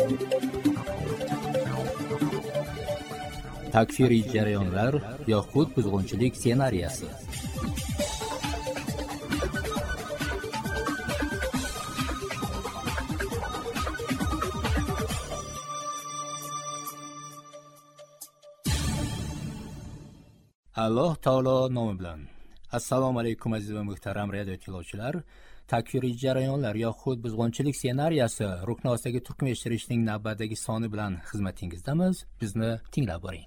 Takfiriy jarayonlar yoxud buzg'unchilik ssenariysi. Alloh taolo nomi bilan. Assalomu alaykum aziz va muhtaram radio tinglovchilar. Takfiriy jarayonlar yoxud buzg'unchilik ssenariysi rukni ostidagi turkum eshittirishning navbatdagi soni bilan xizmatingizdamiz. Bizni tinglab boring.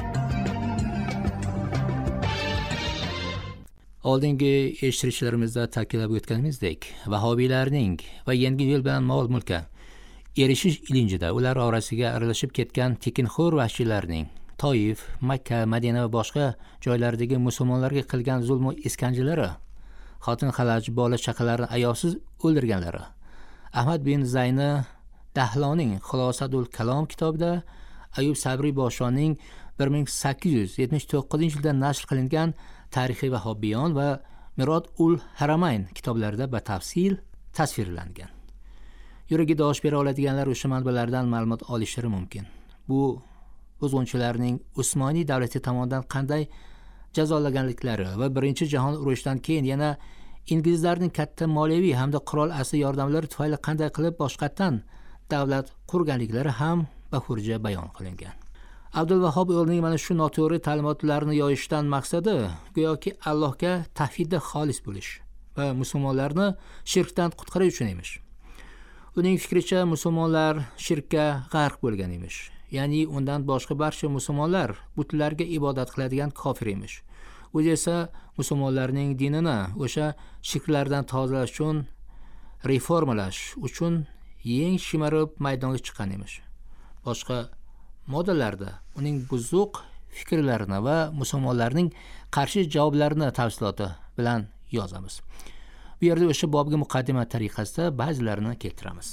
Oldingi eshittirishlarimizda ta'kidlab o'tganimizdek, vahobiylarning va yangi yo'l bilan mol-mulkka erishish ilinjida ular orasiga aralashib ketgan tekinxo'r vahshiylarning Toif, Makka, Madina va boshqa joylardagi musulmonlarga qilgan zulm va iskanjalari, xotin xalaj, bola chaqalarni ayovsiz o'ldirganlari. Ahmad bin Zayni Dahloning Xulosatul Kalom kitobida Ayub Sabri Boshoning 1879-yilda nashr qilingan Tarixiy Vahobiyon va Mirod ul Haramayn kitoblarida batafsil tasvirlangan. Yuragi dosh bera oladiganlar o'sha manbalardan ma'lumot olishlari mumkin. Bu buzg'unchilarning Usmoniy davlati tomonidan qanday jazolaganliklari va Birinchi jahon urushidan keyin yana inglizlarning katta moliyaviy hamda qurol asli yordamlari tufayli qanday qilib boshqatdan davlat qurganliklari ham bahurja bayon qilingan. Abdul Vahob o'zining mana shu noto'g'ri ta'limotlarni yoyishdan maqsadi go'yoki Allohga tavhidda xolis bo'lish va musulmonlarni shirkdan qutqarish uchun emish. Uning fikricha musulmonlar shirkka g'arq bo'lgan emish. Ya'ni undan boshqa barcha musulmonlar butlarga ibodat qiladigan kofir emish. O'zi esa musulmonlarning dinini o'sha shirklardan tozalash uchun, reformalash uchun yeng shimarib maydonga chiqqan emish. Boshqa moddalarda uning buzuq fikrlarini va musulmonlarning qarshi javoblarini tafsiloti bilan yozamiz. Bu yerda o'sha bobga muqaddima tariqasida ba'zilarini keltiramiz.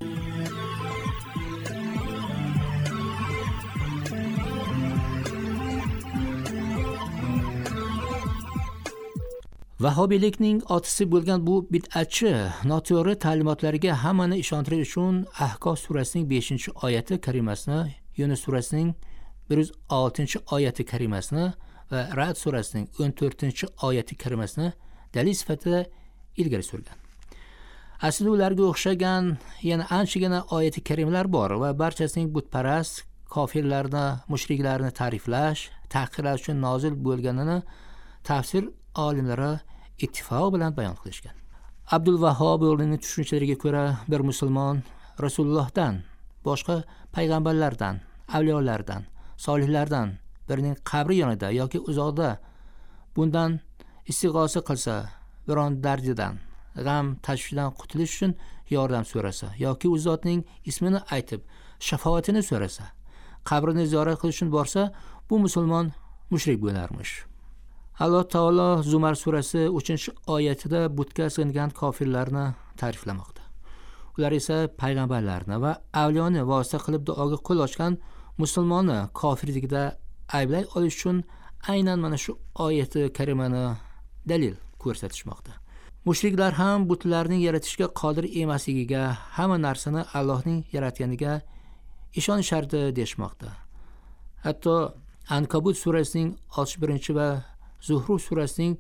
Vahobiylikning otisi bo'lgan bu bid'atchi noto'g'ri ta'limotlarga hammani ishontirish uchun Ahqof surasining 5-oyati karimasini, Yunus surasining 106-oyati karimasini va Ra'd surasining 14-oyati karimasini dalil sifatida ilgari surgan. Aslida ularga o'xshagan yana anchagina oyati karimlar bor va barchasining butparast kofirlarni, mushriklarni ta'riflash, tahqirlash uchun nozil bo'lganini tafsir olimlari ittifoq bilan bayon qilishgan. Abdul Vahob o'zining tushunchalariga ko'ra bir musulmon Rasulullohdan, boshqa payg'ambarlardan, avliyolardan, solihlardan birining qabri yonida yoki uzoqda bundan istig'osa qilsa, biron dardidan, g'am, tashvishdan qutulish uchun yordam so'rasa yoki u zotning ismini aytib shafoatini so'rasa, qabrini ziyorat qilish uchun borsa, bu musulmon mushrik bo'larmish. Alloh taolo Zumar surasi 3-oyatida butga sig'ingan kofirlarni ta'riflamoqda. Ular esa payg'ambarlarni va avliyoni vosita qilib duoga qo'l ochgan musulmonni kofirlikda ayblay olish uchun aynan mana shu oyati karimani dalil ko'rsatishmoqda. Mushriklar ham butlarning yaratishga qodir emasligiga, hamma narsani Allohning yaratganiga ishonishardi deshmoqda. Hatto Ankabut surasining 61 va Zuhruf surasining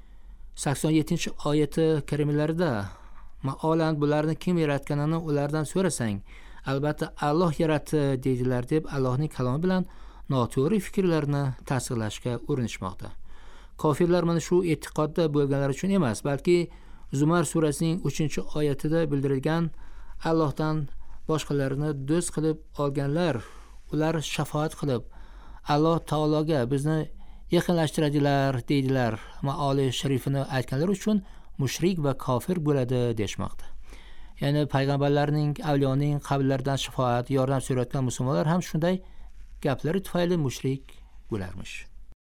87-oyati karimalarida maolan bularni kim yaratganini ulardan so'rasang, albatta Alloh yaratdi deydilar deb Allohning kalomi bilan noto'g'ri fikrlarni tasdiqlashga urinishmoqda. Kofirlar mana shu e'tiqodda bo'lganlar uchun emas, balki Zumar surasining 3-oyatida bildirilgan Allohdan boshqalarni do'st qilib olganlar, ular shafoat qilib Alloh taologa bizni yaqinlashtiradilar deydilar. Maoli sharifini aytganlar uchun mushrik va kofir bo'ladi deshmoqda. Ya'ni payg'ambarlarning, avliyoning qabrlaridan shafoat, yordam so'rayotgan musulmonlar ham shunday gaplari tufayli mushrik bo'larmish.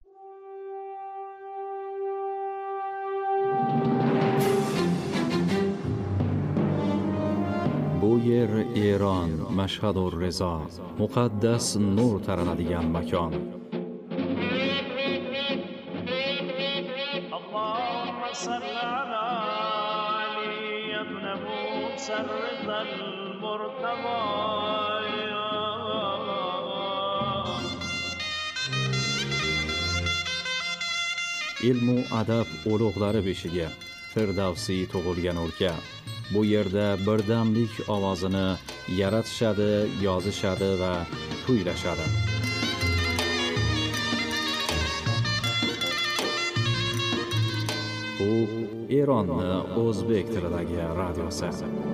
Bu yer Eron, Mashhad va Rizo, muqaddas nur taranadigan makon. سرد المرتضى ilm va adab ulug'lari beshiga Firdavsiy tug'ilgan o'lka. Bu yerda birdamlik ovozini yaratishadi, yozishadi va kuylashadi. Bu Eronning o'zbek tilidagi radiosi.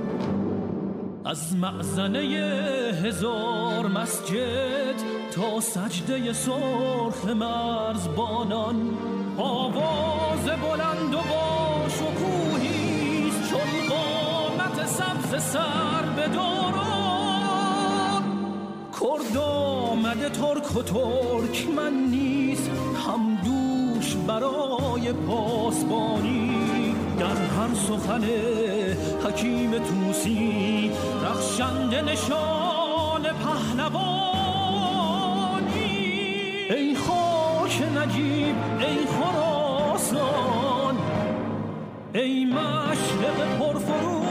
از معزنه هزار مسجد تا سجده سرخ مرزبانان آواز بلند و با شکوهیست چون قامت سبز سر به دوران کرد آمده ترک و ترکمن نیست هم دوش برای پاسبانی در هر سخن حکیم توسی رخشنده نشان پهلوانی ای خاک نجیب ای خراسان ای مشرق پرفروغ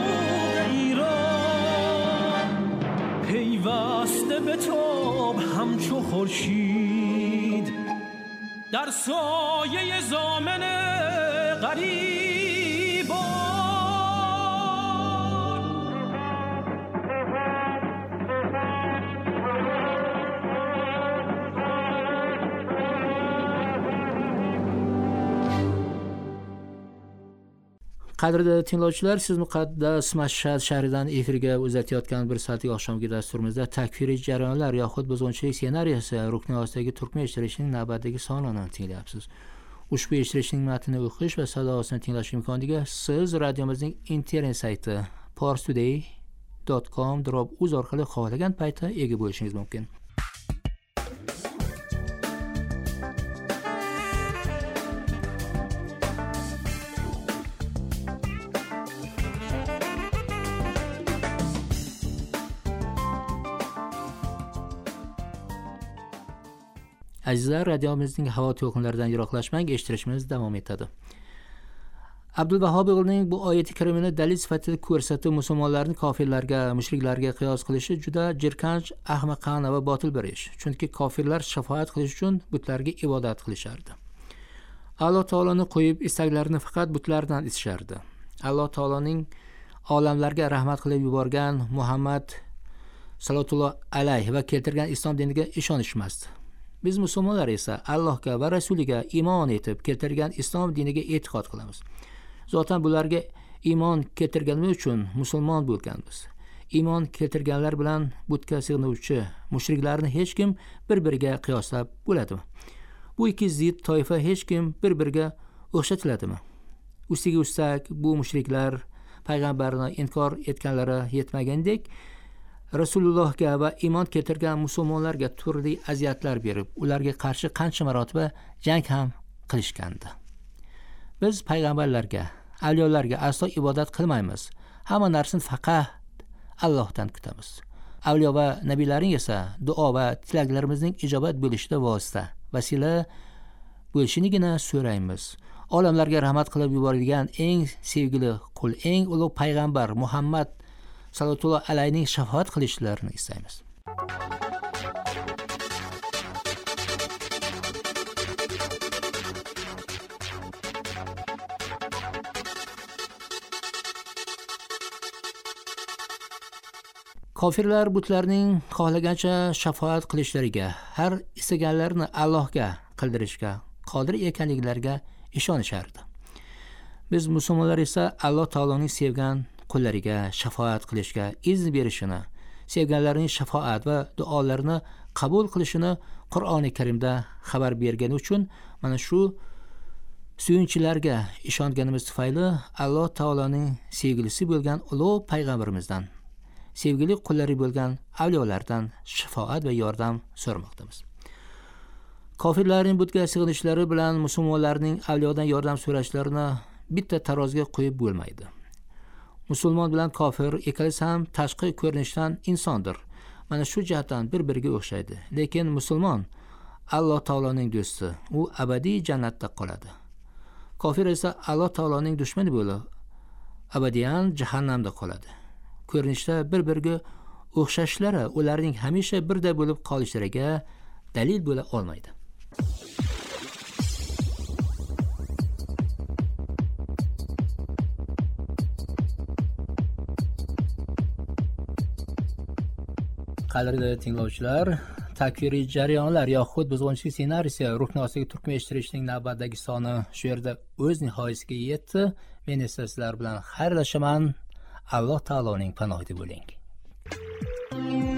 ایران پیوسته به تاب همچو خورشید در سایه ضامن غریبان qadrli tinglovchilar, siz muqaddas Mashhad shahridan efirga uzatayotgan bir soatlik oqshomgi dasturimizda takfiriy jarayonlar yoxud buzg'unchilik ssenariysi rukni ostidagi turkmen eshittirishning navbatdagi sonini tinglayapsiz. Ushbu eshittirishning matnini o'qish va sadosini tinglash imkoniga siz radiomizning internet sayti parstoday.com/uz orqali xohlagan paytda ega bo'lishingiz mumkin. Azizlar, radiomizning havo to'lqinlaridan yiroqlashmang, eshittirishimiz davom etadi. Abdulvahob o'g'lining bu oyati karimini dalil sifatida ko'rsatib, musulmonlarni kofirlarga, mushriklarga qiyos qilishi juda jirkanch, ahmoqona va botil bir ish. Chunki kofirlar shafoat qilish uchun butlarga ibodat qilishardi. Alloh taoloni qo'yib istaklarini faqat butlardan istishardi. Alloh taoloning olamlarga rahmat qilib yuborgan Muhammad sallallohu alayhi va keltirgan islom diniga ishonishmasdi. Biz musulmonlar esa Allohga va rasuliga iymon etib keltirgan islom diniga e'tiqod qilamiz. Zotan bularga iymon keltirganimiz uchun musulmon bo'lganmiz. Iymon keltirganlar bilan butga sig'inuvchi mushriklarni hech kim bir-biriga qiyoslab bo'ladimi? Bu ikki zid toifa hech kim bir-biriga o'xshatiladimi? Ustiga ustak bu mushriklar payg'ambarni inkor etganlari yetmagandek Rasulullohga va iymon keltirgan musulmonlarga turli aziyatlar berib, ularga qarshi qancha marotaba jang ham qilishgandi. Biz payg'ambarlarga, avliyolarga aslo ibodat qilmaymiz. Hamma narsani faqat Allohdan kutamiz. Avliyo va nabiylarning esa duo va tilaklarimizning ijobat bo'lishida vosita, vasila bo'lishinigina so'raymiz. Olamlarga rahmat qilib yuborilgan eng sevgili qul, eng ulug' payg'ambar Muhammad sallallohu alayhining shafoat qilishlarini istaymiz. Kofirlar butlarning xohlagancha shafoat qilishlariga, har istaganlarini Allohga qildirishga qodir ekanliklariga ishonishardi. Biz musulmonlar esa Alloh taoloning sevgan qullariga shafoat qilishga izn berishini, sevganlarining shafoat va duolarini qabul qilishini Qur'oni Karimda xabar bergani uchun mana shu suyunchilarga ishonganimiz tufayli Alloh taoloning sevgilisi bo'lgan ulug' payg'ambarimizdan, sevgili qullari bo'lgan avliyolardan shafoat va yordam so'ramoqdamiz. Kofirlarning butga sig'inishlari bilan musulmonlarning avliyodan yordam so'rashlarini bitta taroziga qo'yib bo'lmaydi. Musulmon bilan kofir ikkalasi ham tashqi ko'rinishdan insondir. Mana shu jihatdan bir-biriga o'xshaydi. Lekin musulmon Alloh taoloning do'sti, u abadiy jannatda qoladi. Kofir esa Alloh taoloning dushmani bo'lib, abadiyan jahannamda qoladi. Ko'rinishda bir-biriga o'xshashlari ularning hamisha birday bo'lib qolishlariga dalil bo'la olmaydi. qadrli tinglovchilar, takfiriy jarayonlar yoxud buzg'unchilik ssenariysi ruhnosidagi turkman eshittirishning navbatdagi soni shu yerda o'z nihoyasiga yetdi. Men esa sizlar bilan xayrlashaman. Alloh taoloning panohida bo'ling.